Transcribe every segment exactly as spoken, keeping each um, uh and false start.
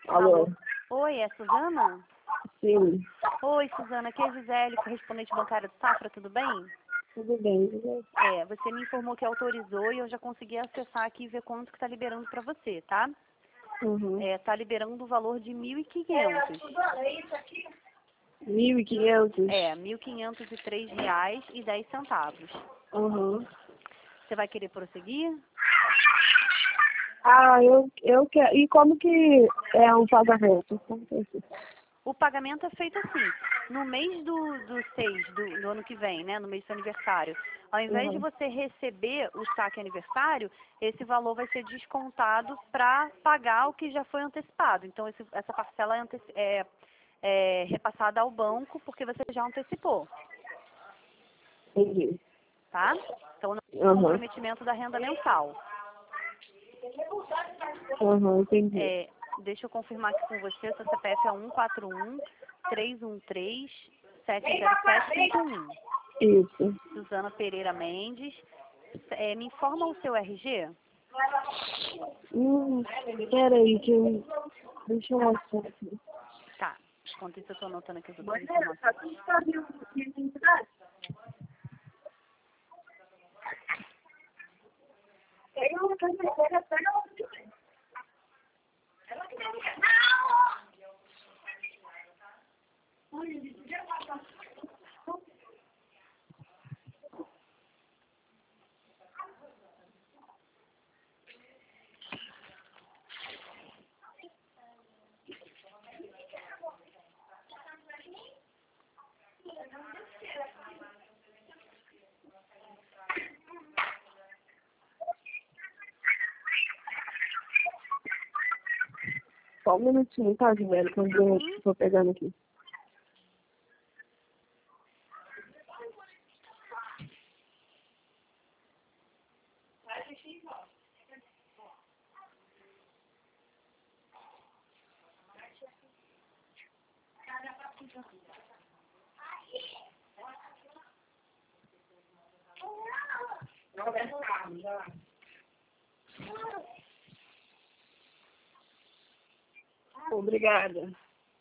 Alô? Oi, é a Suzana? Sim. Oi, Suzana, aqui é a Gisele, correspondente bancária do Safra, tudo bem? Tudo bem, Gisele? É, você me informou que autorizou e eu já consegui acessar aqui e ver quanto que está liberando para você, tá? Uhum. É, tá liberando o valor de mil e quinhentos. Mil e quinhentos? É, mil quinhentos e três reais e dez centavos. Uhum. Você vai querer prosseguir? Ah, eu, eu quero. E como que é um pagamento? Como que é isso? O pagamento é feito assim, no mês do, do seis do, do ano que vem, né, no mês do seu aniversário. Ao invés de Uhum. você receber o saque aniversário, esse valor vai ser descontado para pagar o que já foi antecipado. Então, esse, essa parcela é, anteci- é, é repassada ao banco porque você já antecipou, Entendi. tá? Então, não é Uhum. comprometimento da renda mensal. Uhum, entendi. É, deixa eu confirmar aqui com você, seu C P F é um quatro um, três um três, sete zero sete cinco um. Isso. Suzana Pereira Mendes. É, me informa o seu R G? Hum, peraí, que eu... Deixa eu achar aqui. Tá. Enquanto isso, eu estou anotando aqui as outras informações. Só um minutinho, tá, Gisele? Quando eu Uhum. tô pegando aqui. Obrigada.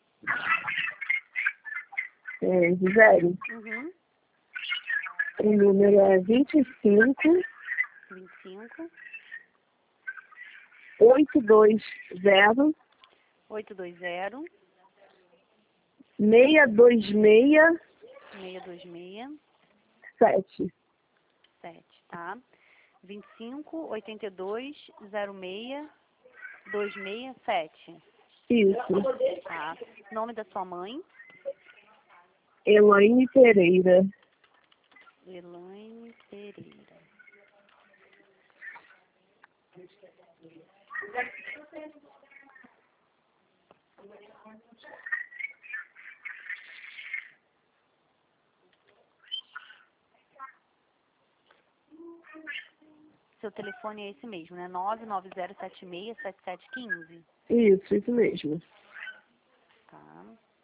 É, Gisele, Uhum. o número é vinte e cinco, vinte e cinco, oito dois zero, oito dois zero, seis dois seis, seis dois seis, sete. sete, tá? vinte e cinco, oitenta e dois, zero seis, dois seis sete, Isso. tá? Nome da sua mãe? Elaine Pereira. Elaine Pereira. Seu telefone é esse mesmo, né? nove nove zero sete seis, sete sete um cinco. Isso, isso mesmo. Tá.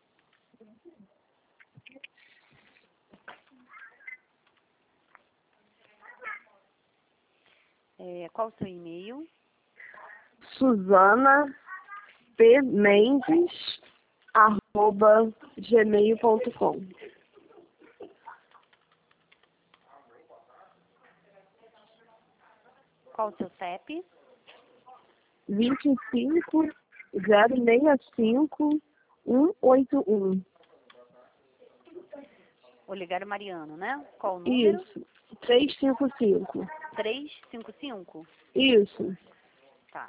É, qual o seu e-mail? Suzana P. Mendes, arroba gmail ponto com. Qual o seu C E P? vinte e cinco, zero seis cinco, um oito um. Olegário Mariano, né? Qual o número? Isso. trezentos e cinquenta e cinco. trezentos e cinquenta e cinco? Isso. Tá.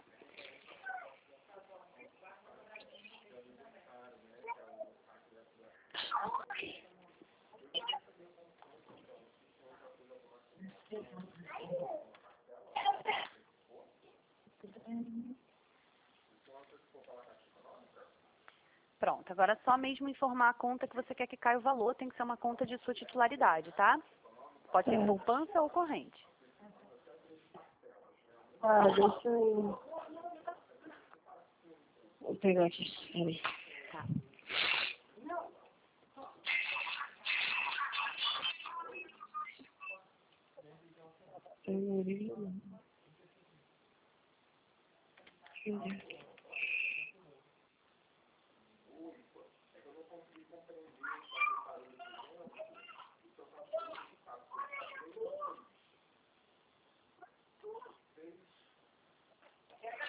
Pronto, agora é só mesmo informar a conta que você quer que caia o valor, tem que ser uma conta de sua titularidade, tá? Pode ser É. poupança ou corrente. Ah, deixa eu... Vou pegar aqui. Peraí. Tá.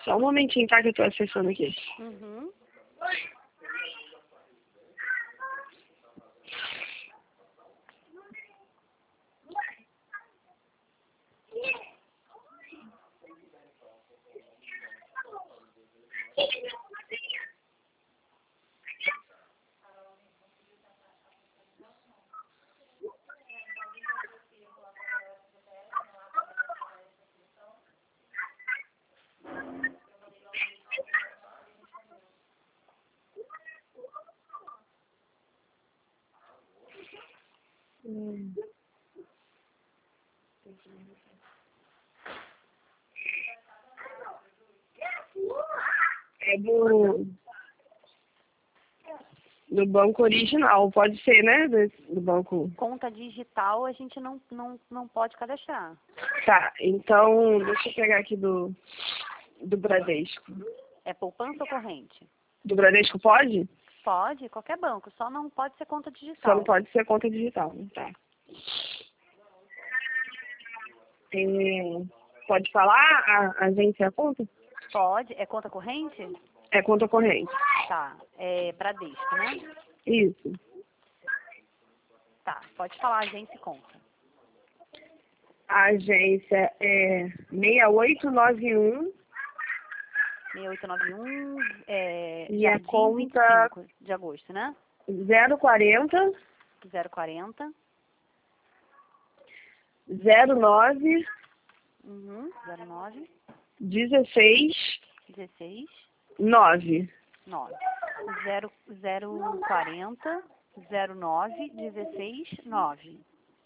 Só um momentinho, tá? Que eu tô acessando aqui. Uhum. Hum. É do, do banco original, pode ser, né? Do, do banco. Conta digital a gente não, não, não pode cadastrar. Tá, então deixa eu pegar aqui do, do Bradesco. É poupança ou corrente? Do Bradesco pode? Pode, qualquer banco, só não pode ser conta Só digital. não pode ser conta digital, tá? É, pode falar a agência a conta? Pode, é conta corrente? É conta corrente. Tá, é Bradesco, né? Isso. Tá, pode falar agência e conta. A agência é seis oito nove um seis oito nove um, é, e a Jardim conta vinte e cinco de agosto, né? zero quarenta zero quarenta, zero nove uhum, zero nove, dezesseis dezesseis, nove. nove. zero, zero quarenta, zero nove, dezesseis, nove.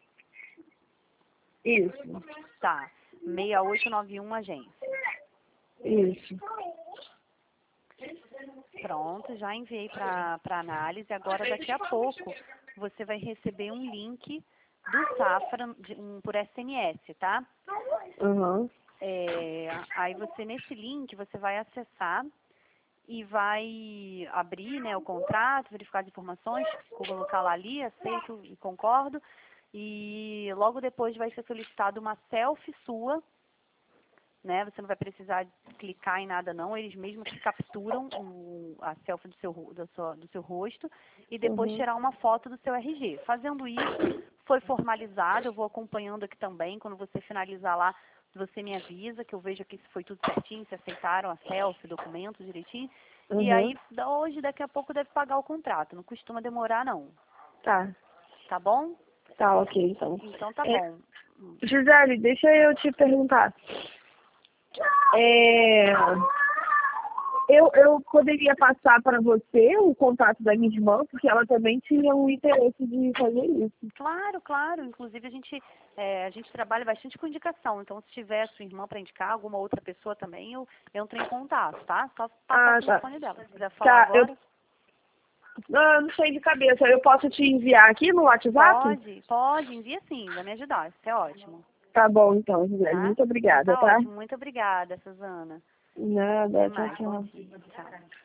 Isso, Tá, seis oito nove um agência. isso. Pronto, já enviei para análise. Agora, daqui a pouco, você vai receber um link do Safra de, um, por S M S, tá? Uhum. É, aí você, nesse link, você vai acessar e vai abrir, né, o contrato, verificar as informações, colocar lá ali, aceito e concordo. E logo depois vai ser solicitado uma selfie sua, né? Você não vai precisar clicar em nada não, eles mesmos que capturam o, a selfie do seu, do, seu, do seu rosto e depois Uhum. tirar uma foto do seu R G. Fazendo isso, foi formalizado, eu vou acompanhando aqui também, quando você finalizar lá, você me avisa, que eu vejo aqui se foi tudo certinho, se aceitaram a selfie, documento direitinho. Uhum. E aí, da- hoje, daqui a pouco, deve pagar o contrato, não costuma demorar não, Tá, tá bom? tá ok então. Então tá É, bom. Gisele, deixa eu te perguntar. É, eu, eu poderia passar para você o contato da minha irmã, porque ela também tinha um interesse de fazer isso. Claro, claro. Inclusive a gente, é, a gente trabalha bastante com indicação. Então, se tiver sua irmã para indicar, alguma outra pessoa também, eu, eu entro em contato, tá? Só passar Ah, o tá. telefone dela. Se quiser falar Tá, eu, agora, não, eu não sei de cabeça. Eu posso te enviar aqui no WhatsApp? pode, pode, envia sim, vai me ajudar. Isso é ótimo, Tá bom, então, Gisele. tá? Muito Então obrigada, tá tá? ótimo. Muito obrigada, Suzana. Até Nada, tchau, mais. Bom tchau. dia. Tchau.